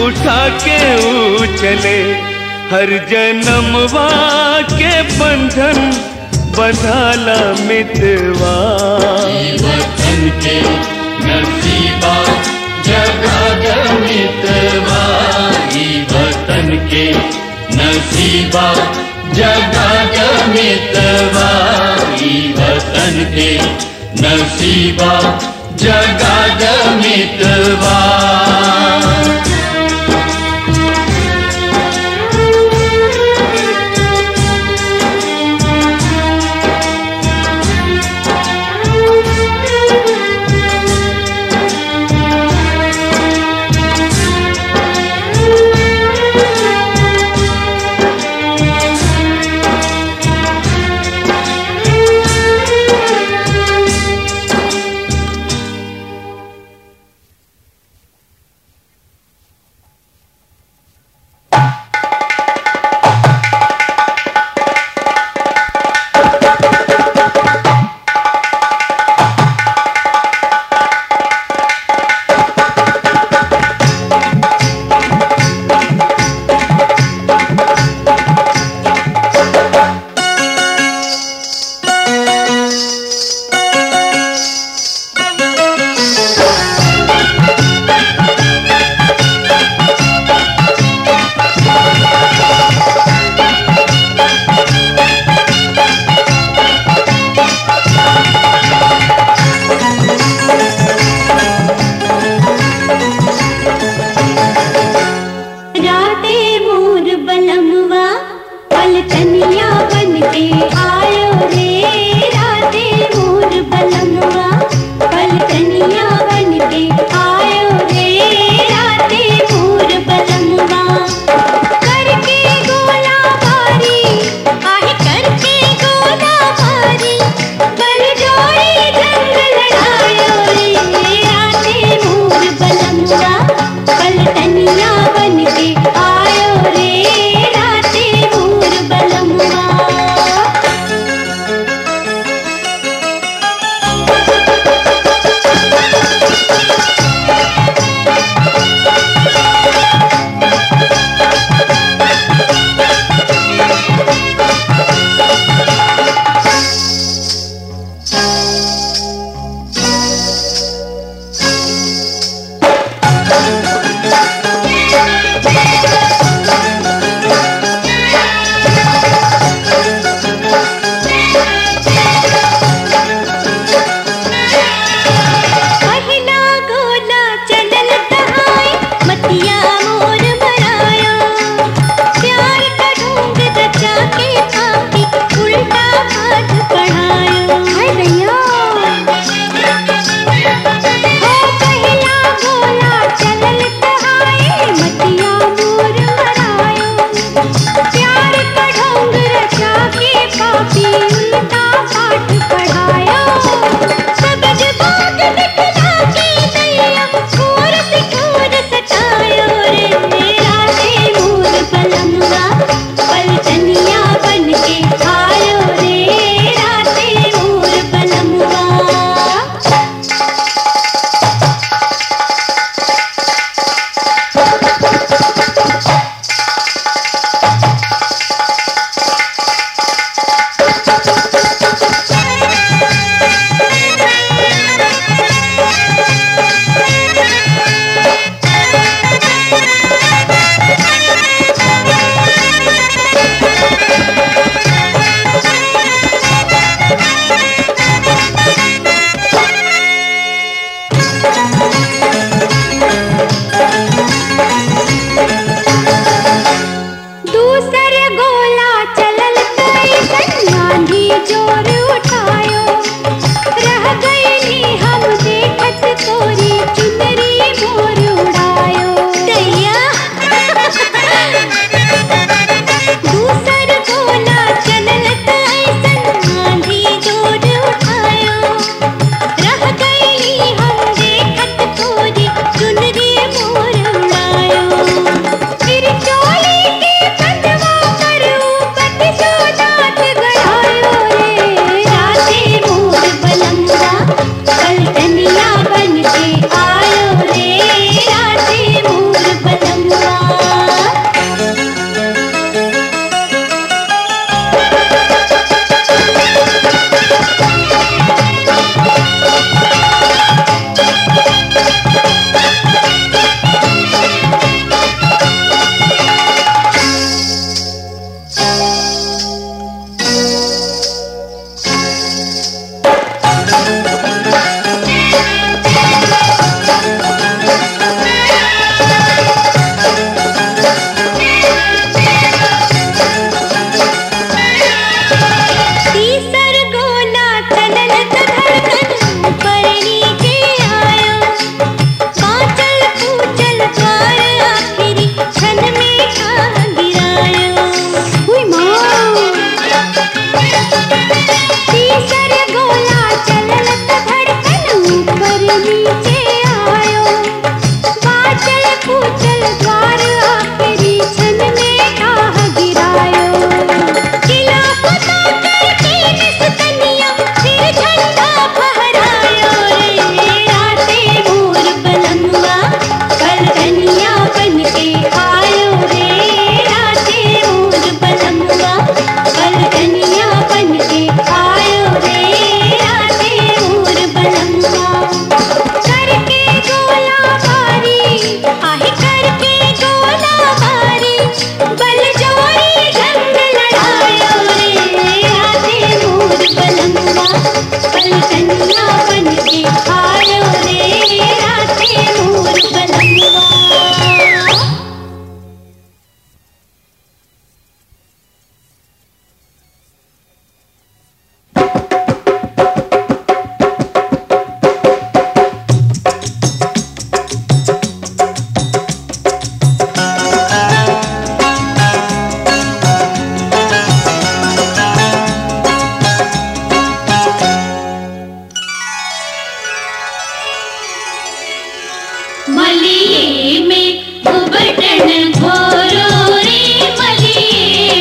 उठा के चले। हर जन्मवा के बंधन बंधाला मितवा। वतन के नसीबा जगा द मितवा। वतन के नसीबा जगा द मितवा। वतन के नसीबा जगा द मितवा। उबटन घोलो रे मलिए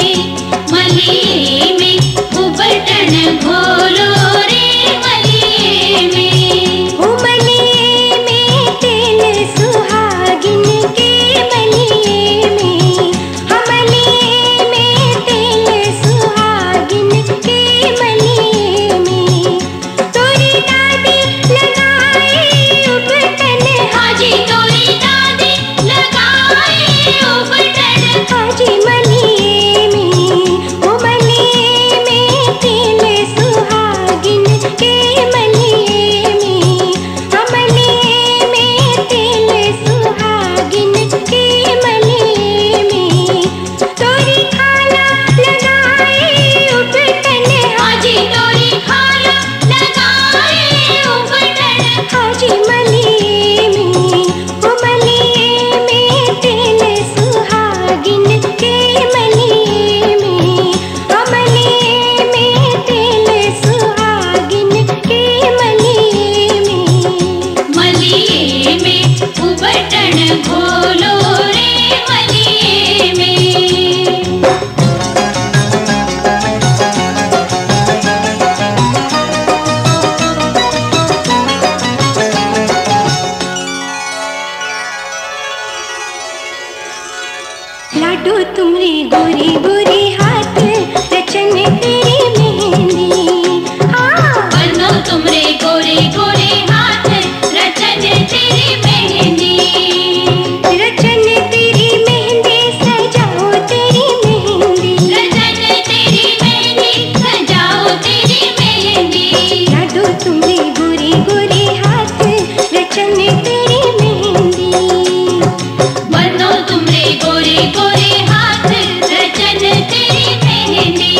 में उबटन घोलो रे मलिए में। मलिए में तेल सुहागिन के मलिए में, मलिए में तेल सुहागिन के मलिए में। तोरी दादी लगाए उबटन, हाजी तोरी दादी लगाए उबटन, हाजी मलिए में। मलिए में तेल सुहागिन के मलिए में, मलिए में तेल सुहागिन के मलिए में। तोरी खाला लगाए उबटन, हाजी तोरी खाला लगाए उबटन, हाजी मलिए में। मलिए में तेल सुहागिन के मलिए में, मलिए में तेल सुहागिन के मलिए में। मलिए में उबटन घोलो रे मलिए में। लाडो तुमरे गोरे गोरे हाथ, रचन तेरी मेहंदी। बनो तुमरे गोरे गोरे हाथ, रचन तेरी मेहंदी। रचन तेरी मेहंदी सजाओ तेरी मेहंदी, रचन तेरी मेहंदी सजाओ तेरी मेहंदी। लाडो तुमरे गोरे गोरे हाथ, रचन तेरी मेहंदी। बनो तुमरे गोरे गोरे हाथ, रचन तेरी मेहंदी।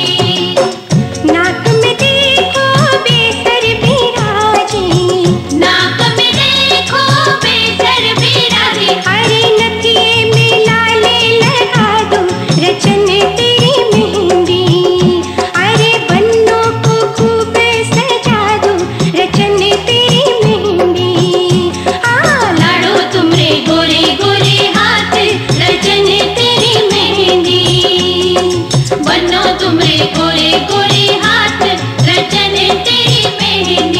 नाक में देखो बेसर बिराजे, नाक में देखो बेसर बिराजे, हरे नथिए में लाले लगा दो, रचन तेरी मेहंदी। अरे बन्नों को खूब सजा दो, रचन तेरी मेहंदी। लाडो तुमरे गोरे गोरे हाथ, रचन तेरी मेहंदी। बनो तुमरे गोरे गोरे हाथ, रचन तेरी मेहंदी।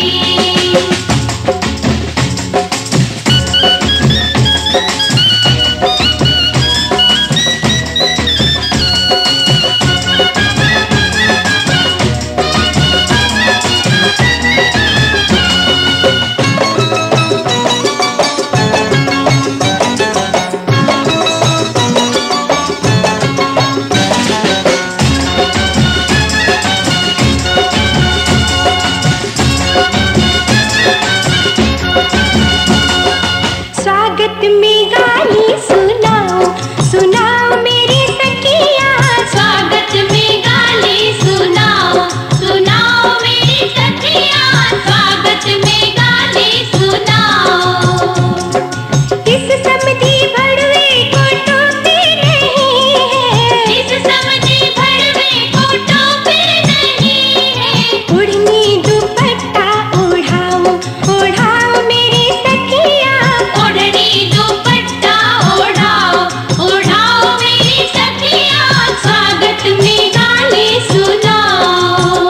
स्वागत में गाली सुनाओ, सुनाओ मेरी सखिया। स्वागत में गाली सुनाओ, सुनाओ मेरी सखिया। स्वागत में गाली सुनाओ। इस समधी भड़वे को टोपी नहीं है, इस समझी भड़वे को टोपी नहीं है। उड़नी दुपट्टा ओढ़ाओ, ओढ़ाओ मेरी सखिया। ओढ़नी दुपट्टा ओढ़ाओ, ओढ़ाओ मेरी सखिया। स्वागत में गाली सुनाओ।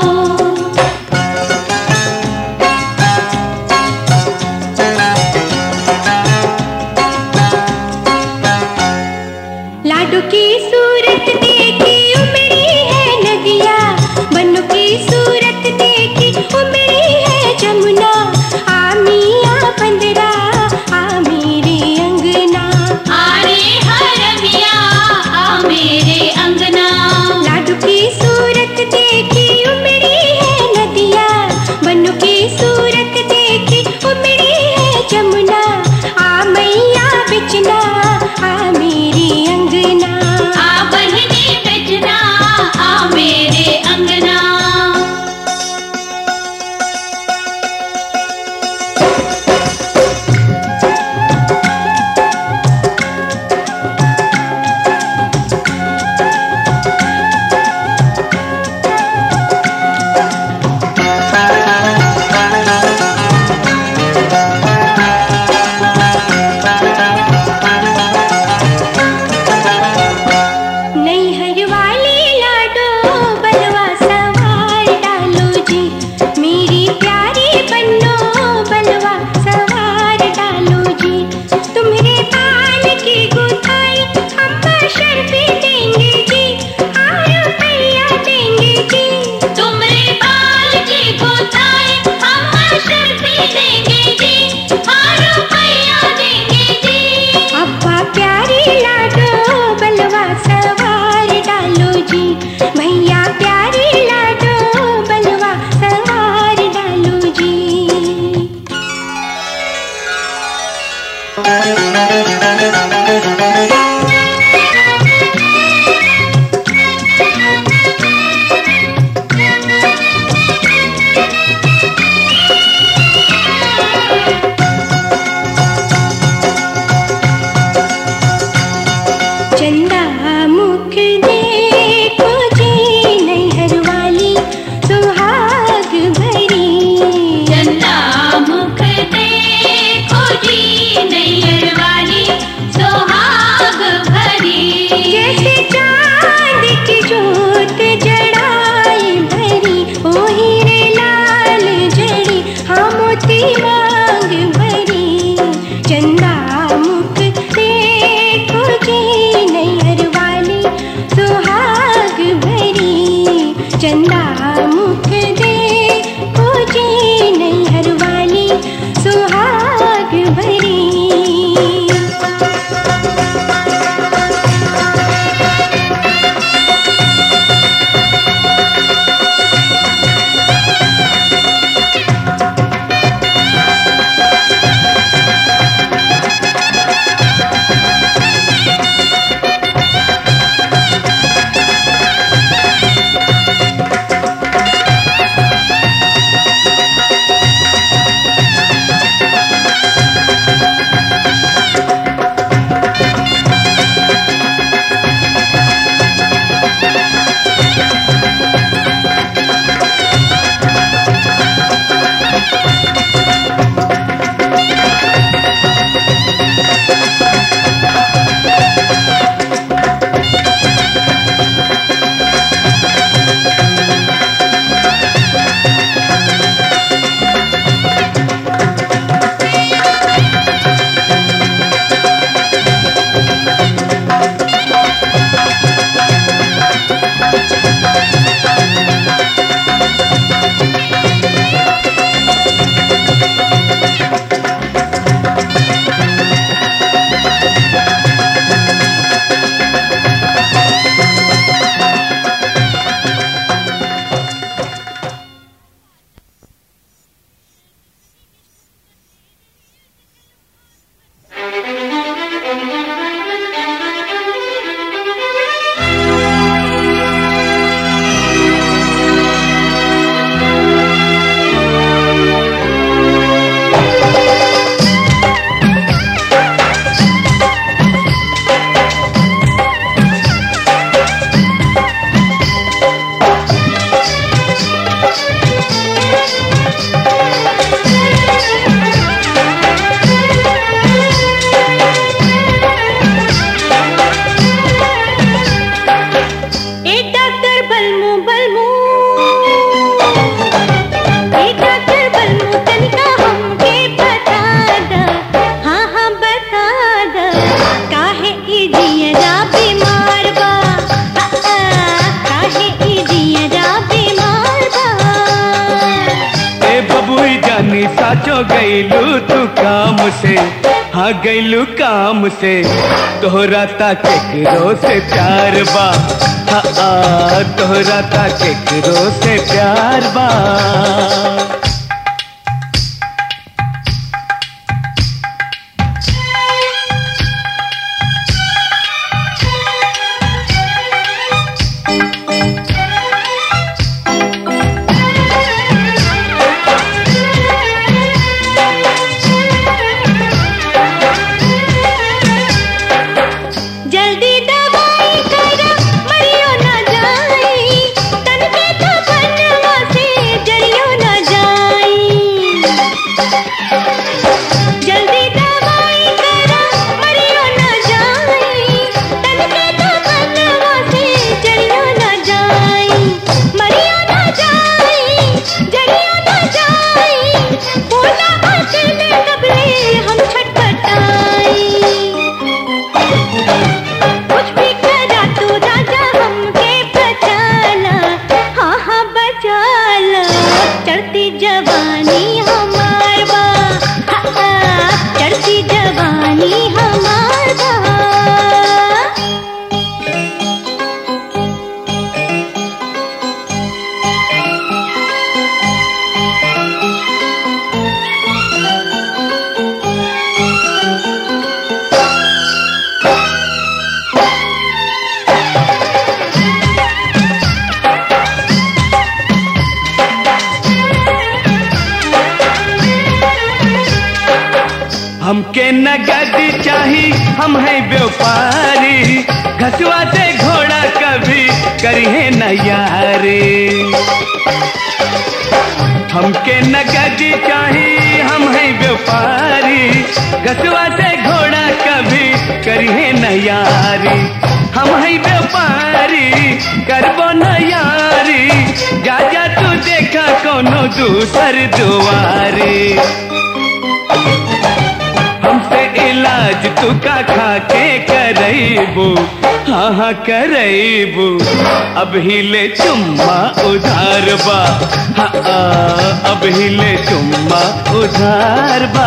लाडो की सूरत देखी उमड़ी है नदिया, बन्नों की सूरत देखी उमड़ी है जमुना। आ मियां बंदरा आ मेरे अंगना, आरे हरमिया आ मेरे अंगना। लाडो की सूरत देखी उमड़ी है नदिया, बन्नों की सूरत देखी उमड़ी है जमुना। आ मैया बिचना आ मेरी अंगना। चंदा मुख दे पूजे नैहर वाली सुहाग भरी। साचो गईलू तू काम से, हाँ गईलू काम से, तोहरा ता केकरो से प्यार बा, हाँ तोहरा ता केकरो से प्यार बा। हमके नगद चाही, हम है व्यापारी, घसुआ से घोड़ा कभी करिए न यारी। हमके नगद चाही, हम है व्यापारी, घसुआ से घोड़ा कभी करिए न यारी। हम है व्यापारी करबो न यारी, जा जा तू देखा कोनो दूसर दुआरी। हमसे इला आज तू का खा के करैबू, हाँ हाँ करैबू, अब हिले चुम्मा उधार बा, हाँ अब हिले चुम्मा उधार बा।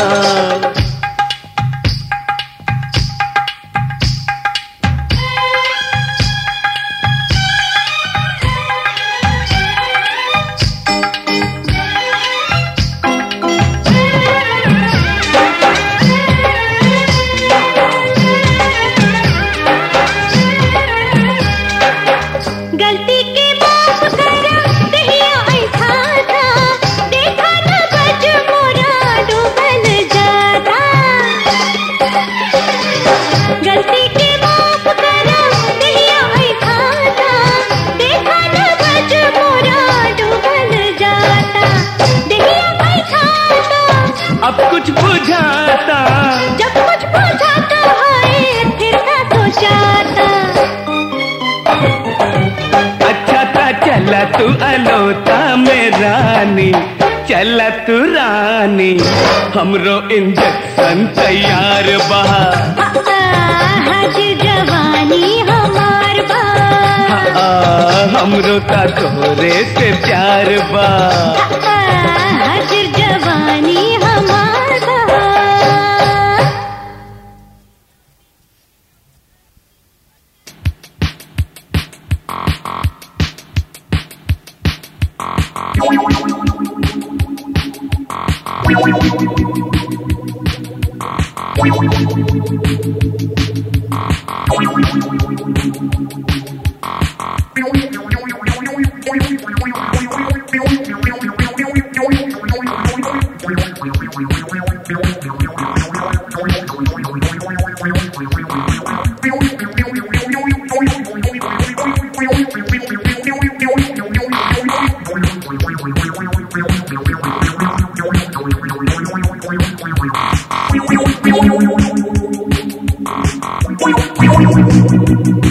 गलती के माफ करा दहिया ऐसा था, देखा न बज मोरा डूबल जाता। गलती के माफ करा दहिया ऐसा था, देखा न बज मोरा डूबल जाता। दहिया ऐसा था अब कुछ बुझाता, जब कुछ बुझाता है फिर ना सोचाता। अच्छा था चला तू अलोता में रानी, चला तू रानी, हमरो इंजेक्शन तैयार बा, हाजिर जवानी हमार बा, हमरो का तोरे से प्यार बा। हाजिर जवानी हमार बा। Thank you.